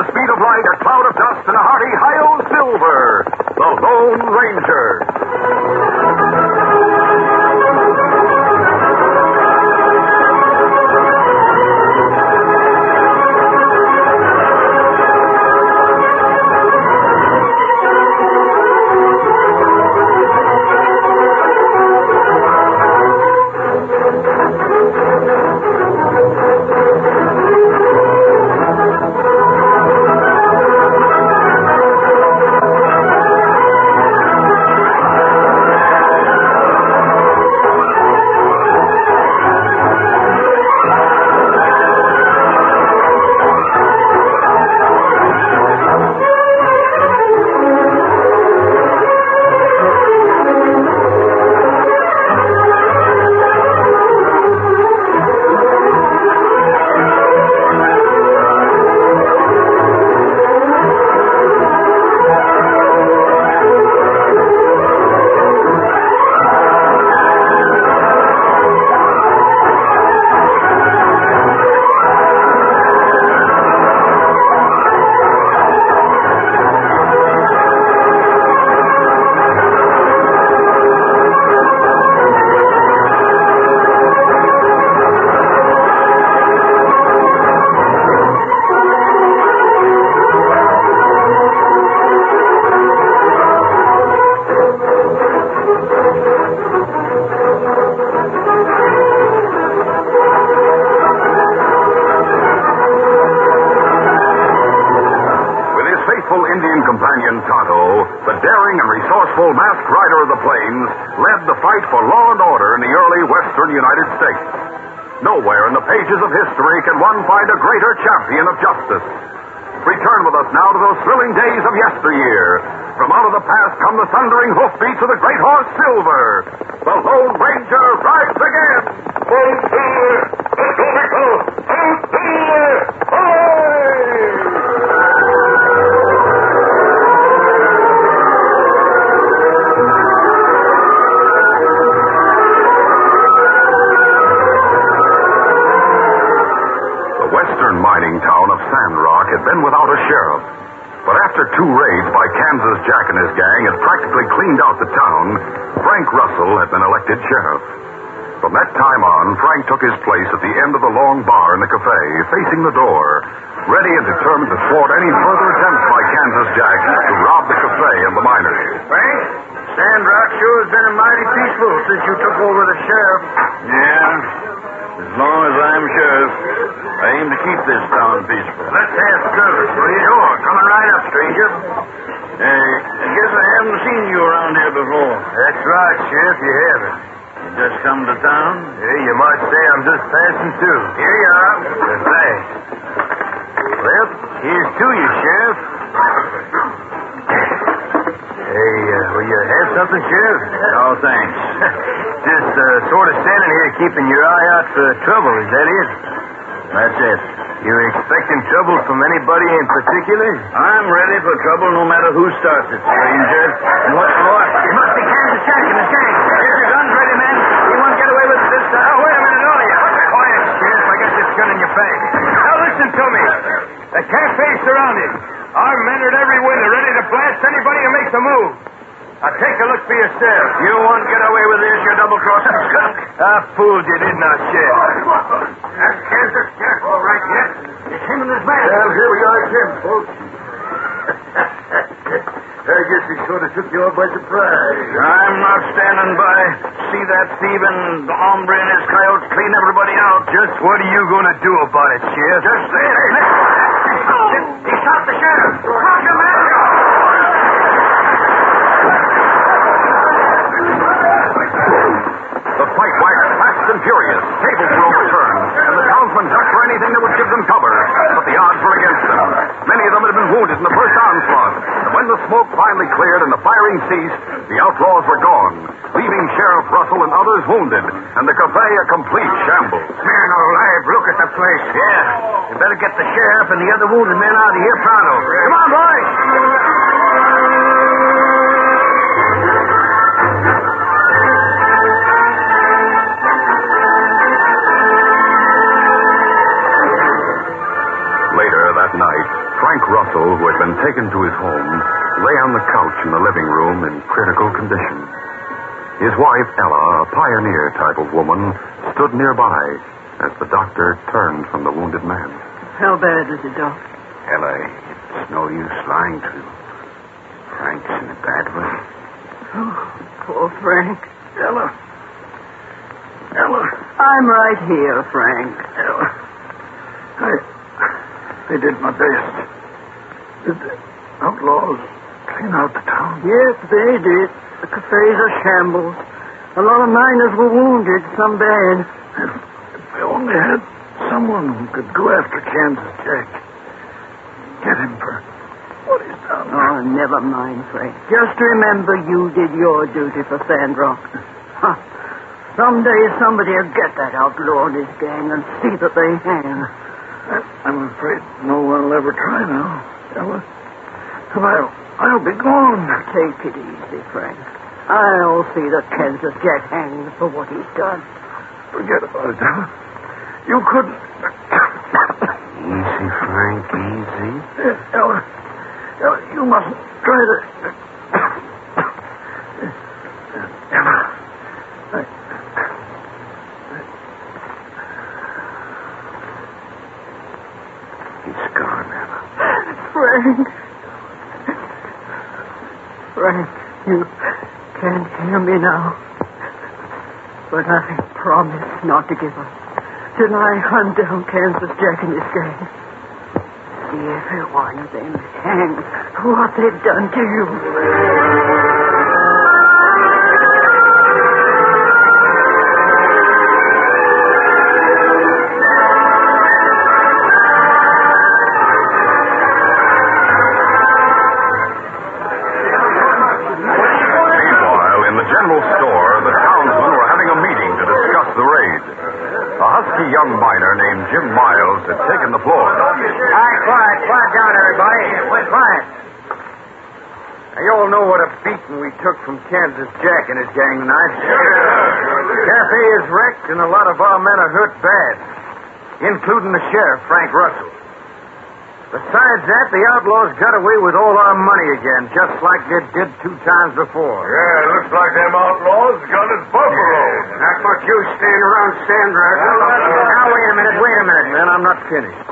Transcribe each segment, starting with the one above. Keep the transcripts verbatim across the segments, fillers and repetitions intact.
the speed of light, a cloud of dust, and a hearty hi-yo silver, the Lone Ranger. Companion Tonto, the daring and resourceful masked rider of the plains, led the fight for law and order in the early western United States. Nowhere in the pages of history can one find a greater champion of justice. Return with us now to those thrilling days of yesteryear. From out of the past come the thundering hoofbeats of the great horse Silver. The Lone Ranger rides again. Oh, Silver! Let's go, Nico! Oh, Silver! Away! Mining town of Sandrock had been without a sheriff. But after two raids by Kansas Jack and his gang had practically cleaned out the town, Frank Russell had been elected sheriff. From that time on, Frank took his place at the end of the long bar in the cafe, facing the door, ready and determined to thwart any further attempts by Kansas Jack to rob the cafe and the miners. Frank, Sandrock sure has been a mighty peaceful since you took over the sheriff. Yeah. As long as I'm sheriff, I aim to keep this town peaceful. Let's have service, will you? Sure. Coming right up, stranger. Hey, I guess I haven't seen you around here before. That's right, Sheriff, you haven't. You just come to town? Yeah, you might say I'm just passing through. Here you are. Thanks. Well, here's to you, Sheriff. Hey, uh, will you have something, Sheriff? No, thanks. Just uh, sort of standing here keeping your eye out for trouble, is that it? That's it. You expecting trouble from anybody in particular? I'm ready for trouble no matter who starts it, stranger. And what for? It must be Kansas Jack and his gang. Get your guns ready, men. You won't get away with it this time. Oh, wait a minute, all of you. Quiet, Sheriff. I got this gun in your bag. Now listen to me. The cafe's surrounded. Our men are at every window, ready to blast anybody who makes a move. Now take a look for yourself. You won't get away with this, you double-crossing skunk. I fooled you, didn't I, Sheriff? That's Kansas Jack, all right, yes. It's him and his man. Well, here we are again, folks. I guess he sort of took you all by surprise. I'm not standing by. See that thieving hombre and his coyotes clean everybody out. Just what are you going to do about it, Sheriff? Just say it. He shot the sheriff. Rock him, man. The fight waxed fast and furious. Tables were overturned, and the townsmen ducked for anything that would give them cover. But the odds were against them. Many of them had been wounded in the first onslaught. And when the smoke finally cleared and the firing ceased, the outlaws were gone, leaving Sheriff Russell and others wounded, and the cafe a complete shambles. Man alive, look at the place. Yeah. You better get the sheriff and the other wounded men out of here pronto. Come on, boys. Frank Russell, who had been taken to his home, lay on the couch in the living room in critical condition. His wife, Ella, a pioneer type of woman, stood nearby as the doctor turned from the wounded man. How bad is it, Doc? Ella, it's no use lying to you. Frank's in a bad way. Oh, poor Frank. Ella. Ella. I'm right here, Frank. Ella. I... I did my best. Did the outlaws clean out the town? Yes, they did. The cafes are shambles. A lot of miners were wounded, some bad. If, if they only had someone who could go after Kansas Jack. Get him for what he's done. Oh, never mind, Frank. Just remember you did your duty for Sandrock. Huh. Someday somebody will get that outlaw and his gang and see that they hang. I, I'm afraid no one will ever try now, Ella. And I'll, I'll be gone. Take it easy, Frank. I'll see that Kansas Jack hangs for what he's done. Forget about it, Ella. You couldn't... Easy, Frank, easy. Ella, Ella, you mustn't try to... Ella, I... He's gone, Ella. Frank. Frank, you can't hear me now. But I promise not to give up till I hunt down Kansas Jack and his gang. See every one of them hang for what they've done to you. Meanwhile, in the general store, the townsmen were having a meeting to discuss the raid. A husky young miner named Jim Miles had taken the floor. All right, quiet, quiet down, everybody. Quiet. Now, you all know what a beating we took from Kansas Jack and his gang tonight. The cafe is wrecked, and a lot of our men are hurt bad, including the sheriff, Frank Russell. Besides that, the outlaws got away with all our money again, just like they did two times before. Yeah, it looks like them outlaws got us buffalo. Not much use standing around, Sandra. Now, wait a minute, wait a minute, man. I'm not finished.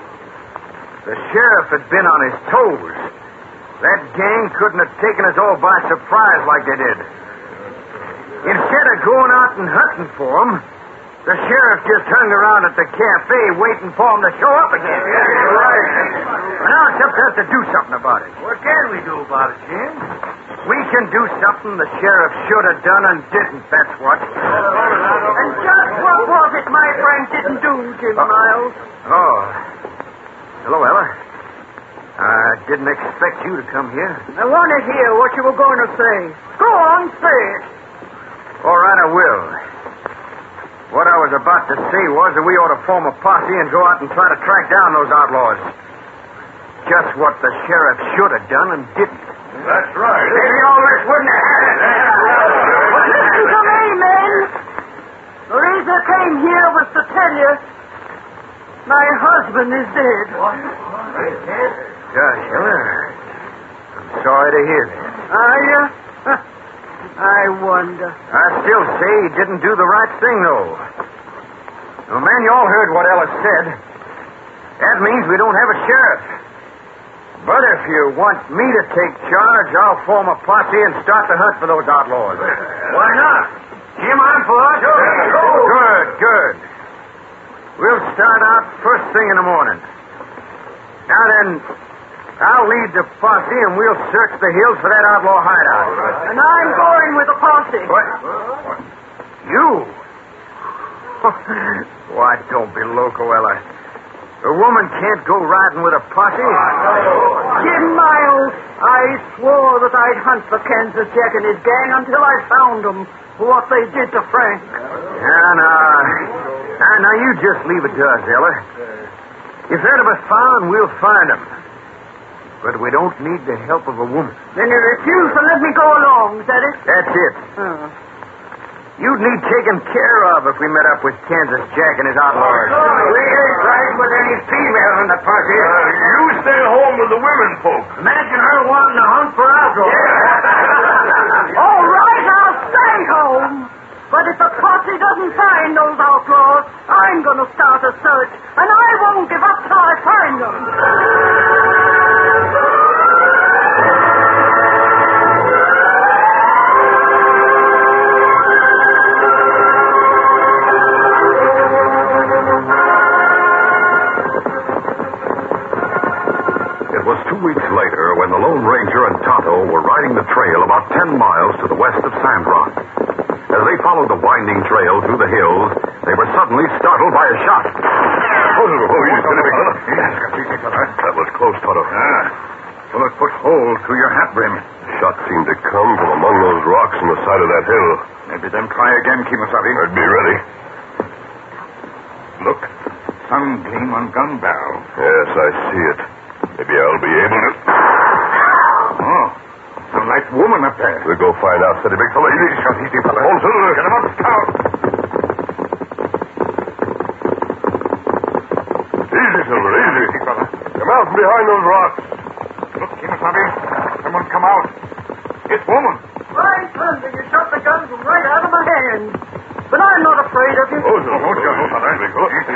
The sheriff had been on his toes. That gang couldn't have taken us all by surprise like they did. Instead of going out and hunting for them, the sheriff just hung around at the cafe waiting for them to show up again. Yeah, right. Well, now it's up to us to do something about it. What can we do about it, Jim? We can do something the sheriff should have done and didn't, that's what. And just what was it my friend didn't do, Jim Miles? Oh. Hello, Ella. I didn't expect you to come here. I want to hear what you were going to say. Go on, say it. All right, I will. What I was about to say was that we ought to form a posse and go out and try to track down those outlaws. Just what the sheriff should have done and didn't. That's right. Maybe all this wouldn't have happened. Listen to me, men. The reason I came here was to tell you my husband is dead. What? Gosh, Ella, I'm sorry to hear that. Are you? I wonder. I still say he didn't do the right thing, though. Well, man, you all heard what Ella said. That means we don't have a sheriff. But if you want me to take charge, I'll form a posse and start the hunt for those outlaws. Why not? Jim, I'm for it. Good, good. We'll start out first thing in the morning. Now then, I'll lead the posse and we'll search the hills for that outlaw hideout. And I'm going with the posse. What? You? Why, don't be loco, Ella. A woman can't go riding with a posse. Jim Miles, I swore that I'd hunt for Kansas Jack and his gang until I found them for what they did to Frank. Now, now, now, now, you just leave it to us, Ella. If they're to be found, we'll find them. But we don't need the help of a woman. Then you refuse to let me go along, is that it? That's it. Oh. You'd need taken care of if we met up with Kansas Jack and his outlaws. We ain't riding with any female in the posse. Uh, you stay home women folk. Imagine her wanting to hunt for outlaws. All right, I'll stay home. But if the posse doesn't find those outlaws, I'm going to start a search, and I won't give up till I find them. It was two weeks later when the Lone Ranger and Tonto were riding the trail about ten miles to the west of Sandrock. As they followed the winding trail through the hills, they were suddenly startled by a shot. Oh, oh, you steady, big fella. That was close, Tonto. Ah, bullet put hole through your hat brim. Shot seemed to come from among those rocks on the side of that hill. Maybe them try again, Kemosabe. I'd be ready. Look, sun gleam on gun barrel. Yes, I see it. Maybe I'll be able to... Oh, some light woman up there. We'll go find out, steady, big fella. Easy. Shot easy, fella. Hold Silver. Get him up, scout. Easy, Silver, easy. Easy, fella. Come out from behind those rocks. Look, Kemosabe. Someone come out. It's woman. Right, thunder, you shot the gun from right out of my hand. But I'm not afraid of you. Oh, Silver. Don't you, fella. Big fella. Easy.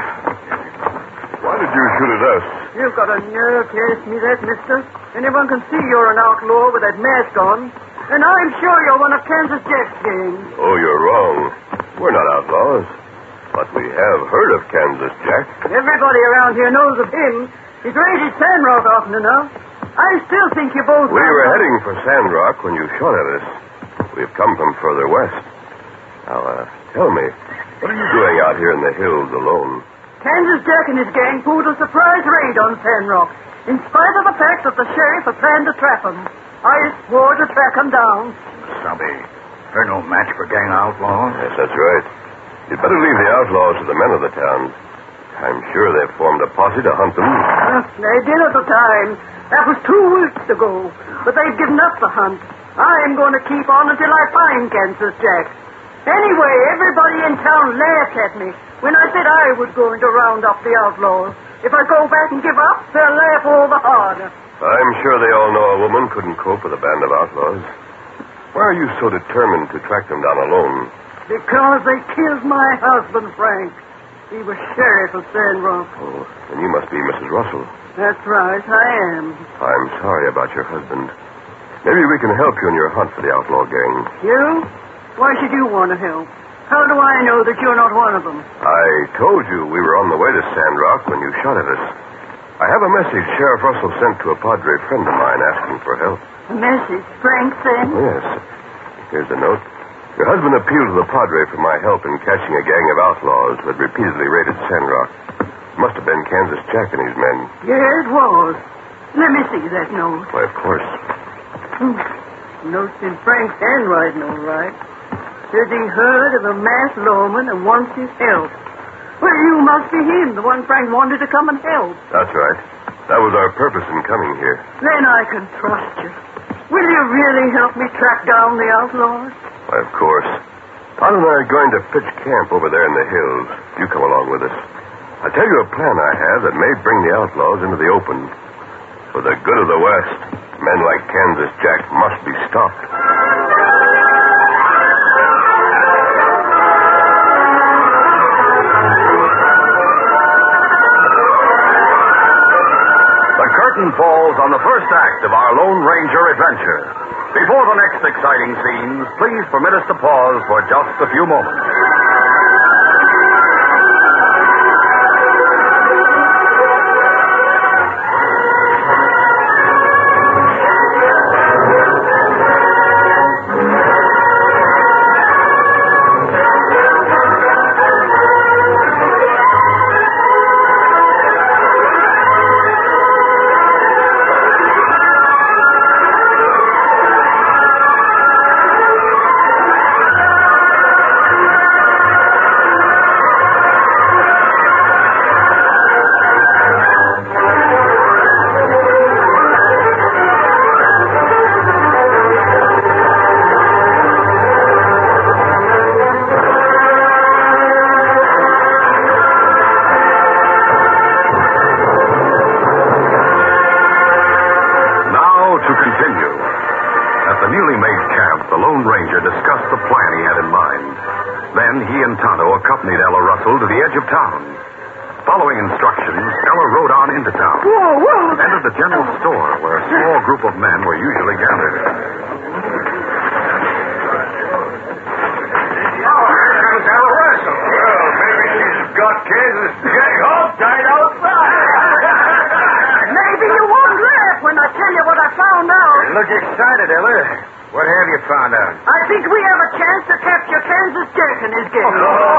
Why did you shoot at us? You've got a nerve to ask me that, mister. Anyone can see you're an outlaw with that mask on. And I'm sure you're one of Kansas Jack's gang. Oh, you're wrong. We're not outlaws. But we have heard of Kansas Jack. Everybody around here knows of him. He's raided Sandrock often enough. I still think you both... We were heading for Sandrock when you shot at us. We've come from further west. Now, uh, tell me, what are you doing out here in the hills alone? Kansas Jack and his gang pulled a surprise raid on Sandrock, in spite of the fact that the sheriff had planned to trap him. I swore to track him down. Sabe, they're no match for gang outlaws. Yes, that's right. You'd better leave the outlaws to the men of the town. I'm sure they've formed a posse to hunt them. Uh, they did at the time. That was two weeks ago. But they've given up the hunt. I'm going to keep on until I find Kansas Jack. Anyway, everybody in town laughed at me when I said I was going to round up the outlaws. If I go back and give up, they'll laugh all the harder. I'm sure they all know a woman couldn't cope with a band of outlaws. Why are you so determined to track them down alone? Because they killed my husband, Frank. He was sheriff of Sandrock. Oh, then you must be Missus Russell. That's right, I am. I'm sorry about your husband. Maybe we can help you in your hunt for the outlaw gang. You? Why should you want to help? How do I know that you're not one of them? I told you we were on the way to Sandrock when you shot at us. I have a message Sheriff Russell sent to a Padre friend of mine asking for help. A message Frank sent? Yes. Here's the note. Your husband appealed to the Padre for my help in catching a gang of outlaws who had repeatedly raided Sandrock. It must have been Kansas Jack and his men. Yeah, it was. Let me see that note. Why, of course. Hmm. Note's in Frank's handwriting, all right. Says he heard of a masked lawman and wants his help. Well, you must be him, the one Frank wanted to come and help. That's right. That was our purpose in coming here. Then I can trust you. Will you really help me track down the outlaws? Why, of course. Todd and I are going to pitch camp over there in the hills. You come along with us. I'll tell you a plan I have that may bring the outlaws into the open. For the good of the West, men like Kansas Jack must be stopped. The curtain falls on the first act of our Lone Ranger adventure. Before the next exciting scenes, please permit us to pause for just a few moments. the newly made camp, the Lone Ranger discussed the plan he had in mind. Then he and Tonto accompanied Ella Russell to the edge of town. Following instructions, Ella rode on into town. Whoa, whoa! Entered the general store where a small group of men were usually gathered. Oh, here comes Ella Russell. Well, maybe she's got Kansas Jack all tied outside. Maybe you won't laugh when I tell you what I found out. You look excited, Ella. What have you found out? I think we have a chance to capture Kansas Jack and his gang.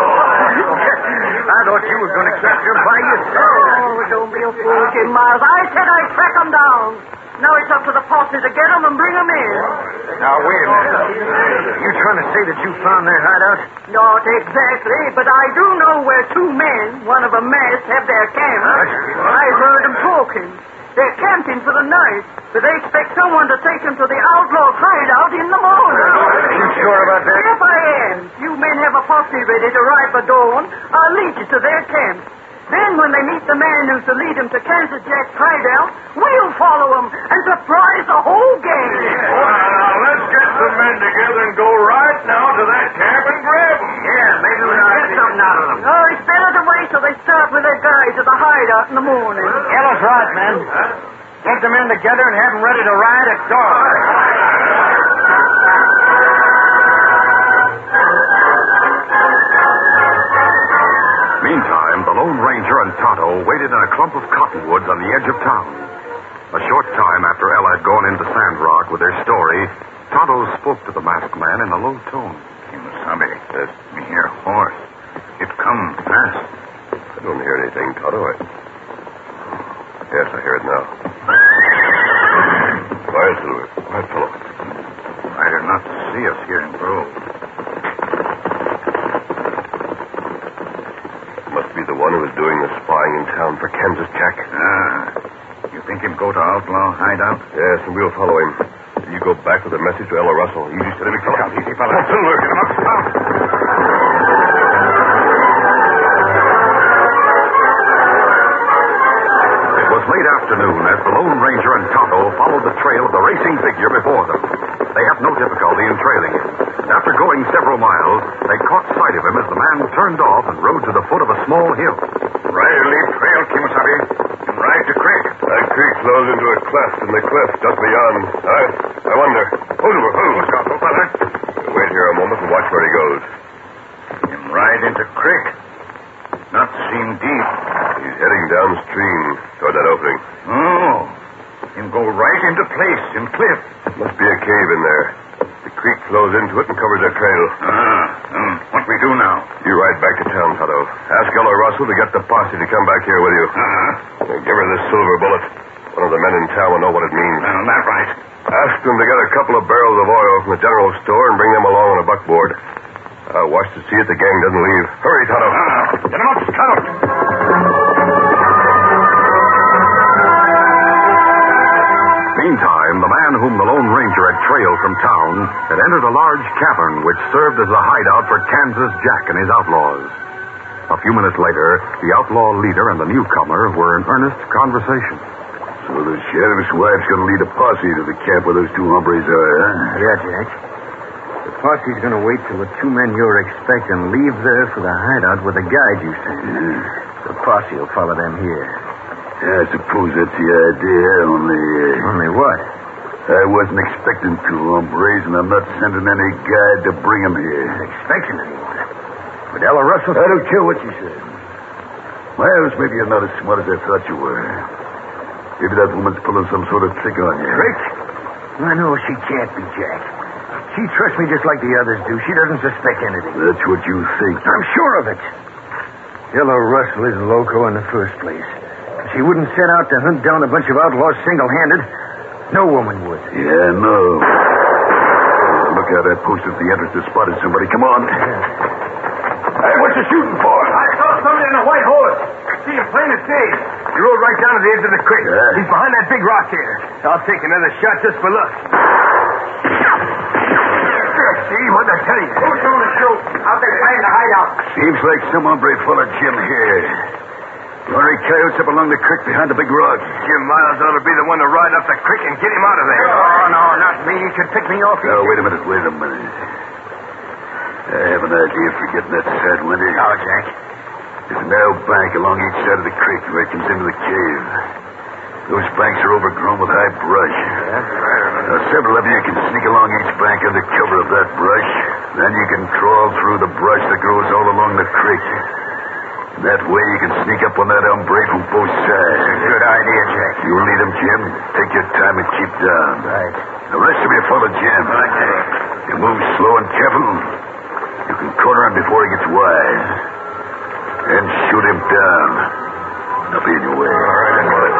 I thought you were going to capture him by yourself. Oh, don't be a fool, Jim Miles. I said I'd track them down. Now it's up to the posse to get them and bring them in. Now, wait a minute. You trying to say that you found their hideout? Not exactly, but I do know where two men, one of them masked, have their camp. I heard them talking. They're camping for the night, but they expect someone to take them to the outlaw's hideout in the morning. You sure about that? If I am. You men have a posse ready to ride by dawn. I'll lead you to their camp. Then when they meet the man who's to lead them to Kansas Jack's hideout, we'll follow them and surprise the whole gang. Well, now, let's get some men together and go right now to that camp and grab them. Yeah, maybe we can get something out of them. Oh, it's better to wait till they start with their guys at the hideout in the morning. Ella's right, man. Get the men together and have them ready to ride at dawn. Meantime, the Lone Ranger and Tonto waited in a clump of cottonwoods on the edge of town. A short time after Ella had gone into Sandrock with their story, Tonto spoke to the masked man in a low tone. Kimasabi, yes. Me hear horse. It come fast. I don't hear anything, Tonto. I... Yes, I hear it now. Quiet, Silver. Quiet, fellow. Rider not to see us here in Grove. Must be the one who was doing the spying in town for Kansas Jack. Ah. You think him go to outlaw hideout? Yes, and we'll follow him. You go back with a message to Ella Russell. Easy, steady, Look out, easy, fella. Come on, Silver. Get him up, stop. It was late afternoon as the Lone Ranger and Tonto followed the trail of the racing figure before them. They had no difficulty in trailing him. After going several miles, they caught sight of him as the man turned off and rode to the foot of a small hill. Rider lead trail, Kimasabi, and ride to creek. That creek flows into a cleft in the cliff just beyond. I, I wonder. Hold over, hold over. Stop, fella. We'll wait here a moment and watch where he goes. Him ride into creek. Not seem deep. He's heading downstream toward that opening. Oh. Him go right into place in cliff. Must be a cave in there. The creek flows into it and covers their trail. Ah. Um, what we do now? You ride back to town, Tonto. Ask Ella Russell to get the posse to come back here with you. Uh-huh. And give her this silver bullet. One of the men in town will know what it means. Well, that right. Ask them to get a couple of barrels of oil from the general store and bring them along on a buckboard. I'll watch to see that the gang doesn't leave. Hurry, Tonto. Ah. Get him up, scout. Meantime, the man whom the Lone Ranger had trailed from town had entered a large cavern which served as a hideout for Kansas Jack and his outlaws. A few minutes later, the outlaw leader and the newcomer were in earnest conversation. So the sheriff's wife's going to lead a posse to the camp where those two hombres are, huh? Yeah, Jack. The posse's going to wait till the two men you're expecting leave there for the hideout with the guide you sent. Yeah. The posse will follow them here. Yeah, I suppose that's the idea, only... Uh, Only what? I wasn't expecting two hombres, and I'm not sending any guide to bring them here. Expecting anyone. But Ella Russell... I don't care what you said. Miles, maybe you're not as smart as I thought you were. Maybe that woman's pulling some sort of trick on you. Trick? I know she can't be, Jack. She trusts me just like the others do. She doesn't suspect anything. That's what you think. I'm sure of it. Ella Russell is loco in the first place. If she wouldn't set out to hunt down a bunch of outlaws single-handed, no woman would. Yeah, no. Look out, that post at the entrance has spotted somebody. Come on. Hey, what you shooting for? I saw somebody on a white horse. See him plain as day. He rode right down to the edge of the creek. Yeah. He's behind that big rock there. I'll take another shot just for luck. See, what'd I tell you? Who's going to shoot? I'll be playing the hideout. Seems like some hombre followed Jim here. Hurry, coyotes up along the creek behind the big rock. Jim Miles ought to be the one to ride up the creek and get him out of there. Oh, no, not me. You can pick me off. Now, wait a minute, wait a minute. I have an idea for getting that Sidewinder. Now, Jack. There's a narrow bank along each side of the creek where it comes into the cave. Those banks are overgrown with high brush. Now, several of you can sneak along each bank under cover of that brush. Then you can crawl through the brush that grows all along the creek. That way you can sneak up on that hombre from both sides. Good idea, Jack. You lead him, Jim. Take your time and keep down. Right. The rest of you follow Jim. Okay. You move slow and careful. You can corner him before he gets wise. And shoot him down. I'll be in your way. All right, I got it.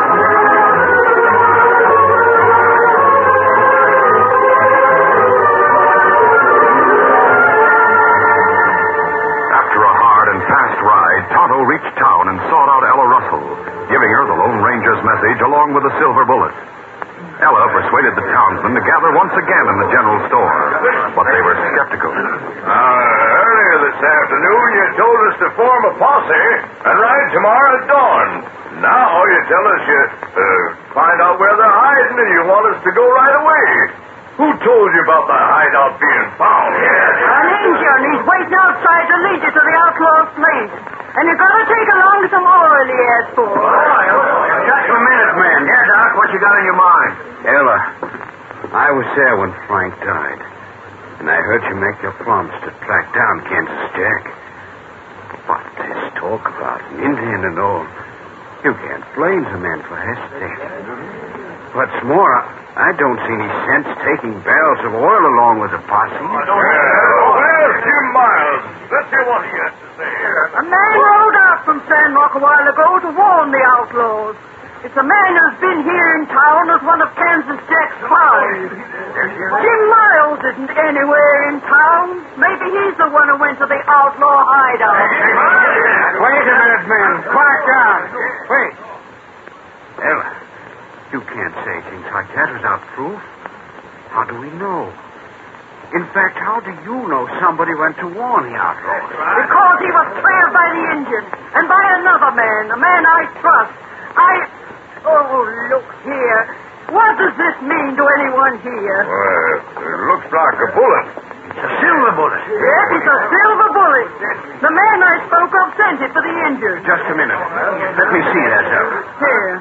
Tonto reached town and sought out Ella Russell, giving her the Lone Ranger's message along with a silver bullet. Ella persuaded the townsmen to gather once again in the general store, but they were skeptical. Uh, earlier this afternoon, you told us to form a posse and ride tomorrow at dawn. Now you tell us you uh, find out where they're hiding and you want us to go right away. Who told you about the hideout being found? An Indian. He's waiting outside to lead you to the outlaw's place. And you're going to take along some oil he asked for. Just a minute, man. Yeah, Doc, what you got in your mind? Ella, I was there when Frank died. And I heard you make your promise to track down Kansas Jack. But this talk about an Indian and all, you can't blame the man for hesitating. What's more, I, I don't see any sense taking barrels of oil along with the posse. Well, where's Jim Miles? Let's hear what he has to say. A man rode out from Sandrock a while ago to warn the outlaws. It's a man who's been here in town as one of Kansas Jack's spies. Jim Miles isn't anywhere in town. Maybe he's the one who went to the outlaw hideout. Wait a minute, man. Quiet down. Wait. Ella, you can't say things like that without proof. How do we know? In fact, how do you know somebody went to warn the outlaws? Because he was trailed by the Indians and by another man, a man I trust. I... Oh, look here. What does this mean to anyone here? Well, it looks like a bullet. It's a silver bullet. Yes, it's a silver bullet. The man I spoke of sent it for the Indians. Just a minute. Let me see that, Ella. Here.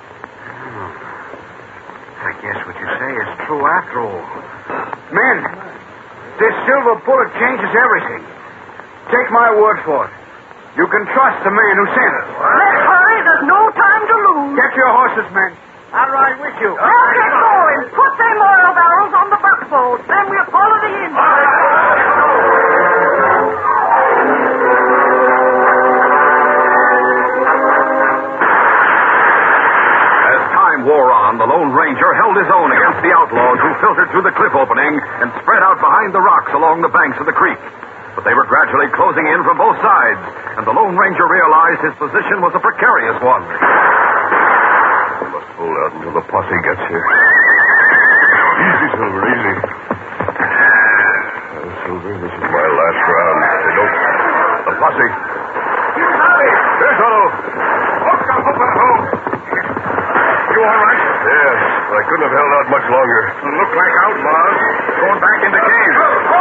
I guess what you say is true after all. Men, this silver bullet changes everything. Take my word for it. You can trust the man who sent it. Let's hurry. There's no time to lose. Get your horses, men. I'll ride with you. Now get going. Put them oil barrels on the buckboard. Then we'll follow the Indians. As time wore on, the Lone Ranger held his own against the outlaws who filtered through the cliff opening and spread out behind the rocks along the banks of the creek. But they were gradually closing in from both sides, and the Lone Ranger realized his position was a precarious one. We must hold out until the posse gets here. Easy, Silver, easy. Now, Silver, this is my last round. They don't... The posse. There's Otto. Look up, up at home. You all right? Yes, but I couldn't have held out much longer. Look like outlaws. Going back in the cave.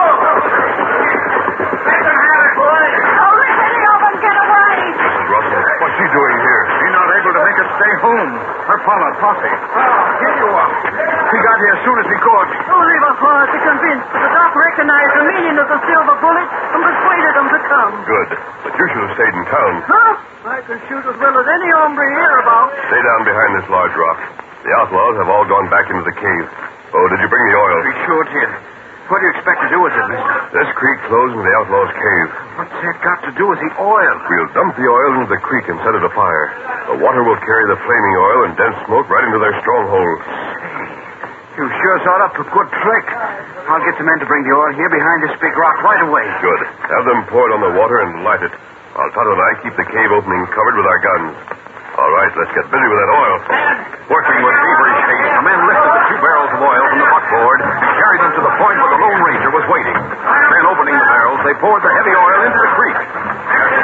Don't let any of them get away. Missus Russell, what's she doing here? She's not able to make us stay home. Her father, Posse. Oh, here you are. He got here as soon as he could. Oh, they were hard to convince. The doc recognized the meaning of the silver bullet and persuaded them to come. Good. But you should have stayed in town. Huh? I can shoot as well as any hombre hereabouts. Stay down behind this large rock. The outlaws have all gone back into the cave. Oh, did you bring the oil? We sure did. What do you expect to do with it, mister? This creek flows into the outlaws' cave. What's that got to do with the oil? We'll dump the oil into the creek and set it afire. The water will carry the flaming oil and dense smoke right into their stronghold. You sure thought up a good trick. I'll get the men to bring the oil here behind this big rock right away. Good. Have them pour it on the water and light it. While Tonto and I keep the cave opening covered with our guns. All right, let's get busy with that oil. Working with feverish haste, the men lifted the two barrels of oil from the buckboard and carried them to the point where the Lone Ranger was waiting. Then, opening the barrels, they poured the heavy oil into the creek. As the thick black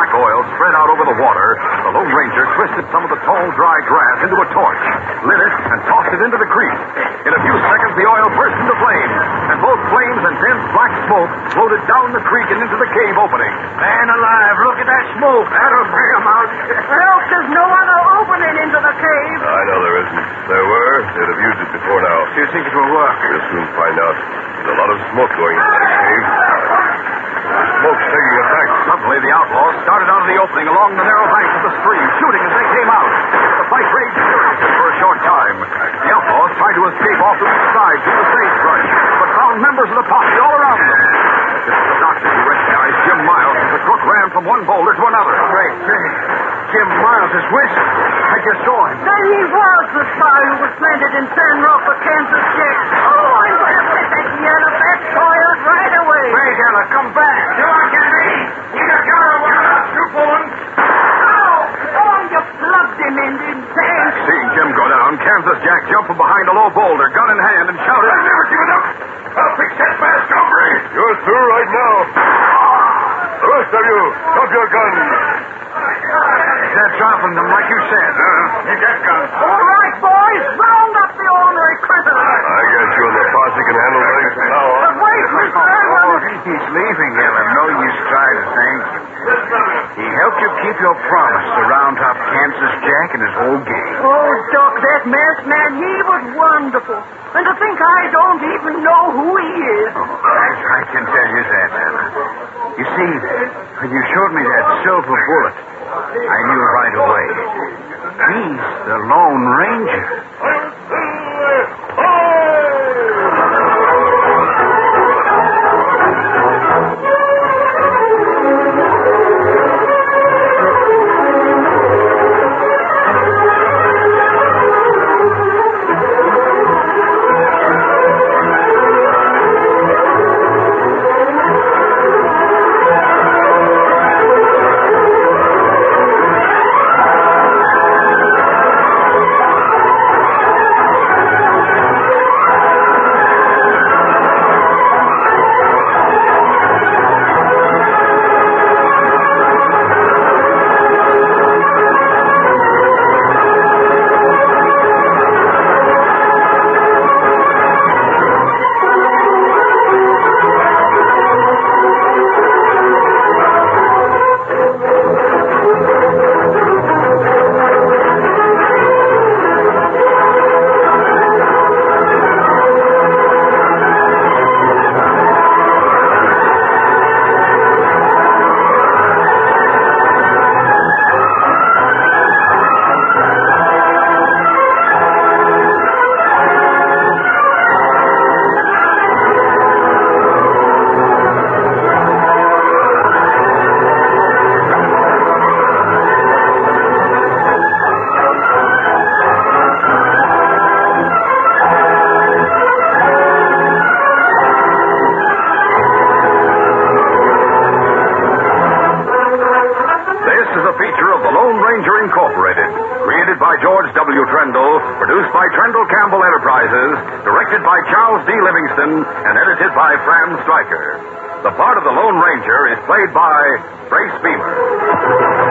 black oil spread out over the water, the Lone Ranger twisted some of the tall, dry grass into a torch, lit it, and tossed it into the creek. In a few seconds, the oil burst into flames, and both flames and dense black smoke floated down the creek and into the cave opening. Man alive, look at that smoke. That'll bring 'em out. Well, there's no other opening into the cave. I know there isn't. If there were, they'd have used it before now. Do you think it will work? We'll soon find out. There's a lot of smoke going into that cave. The smoke's taking effect. Suddenly, the outlaws started out of the opening along the narrow banks of the stream, shooting as they came out. The fight raged furiously for a short time. The outlaws tried to escape off to the side through the sagebrush, but found members of the posse all around them. This is the doctor who recognized Jim Miles as the crook ran from one boulder to another. Great thing. Jim Miles is whist. I just saw him. Then he was the spy who was planted in San Rafa, Kansas, Jack. Oh, I'm going to put that yellow fat soiled right away. Hey, Ella, come back. You want to me? You got a one of the two bones. Oh, oh, you plugged him, Indian. Thanks. Seeing Jim go down, Kansas Jack jumped from behind a low boulder, gun in hand, and shouted, I've never given up. I'll fix that mask, hombre. You're through right now. The rest of you, drop your guns. They're dropping them, like you said. Uh, you got guns. All right, boys, round up the ornery critter. I guess you and the posse can handle things from now on. But wait, Mister Oh, Evans. he's leaving, Ellen. No use trying to thank him. He helped you keep your promise to round up Kansas Jack and his whole gang. Oh, Doc, that masked man, he was wonderful. And to think I don't even know who he is. Oh, I, I can tell you that, Ella. You see, when you showed me that silver bullet, I knew right away. He's the Lone Ranger. George W. Trendle, produced by Trendle Campbell Enterprises, directed by Charles D. Livingston, and edited by Fran Stryker. The part of the Lone Ranger is played by Brace Beamer.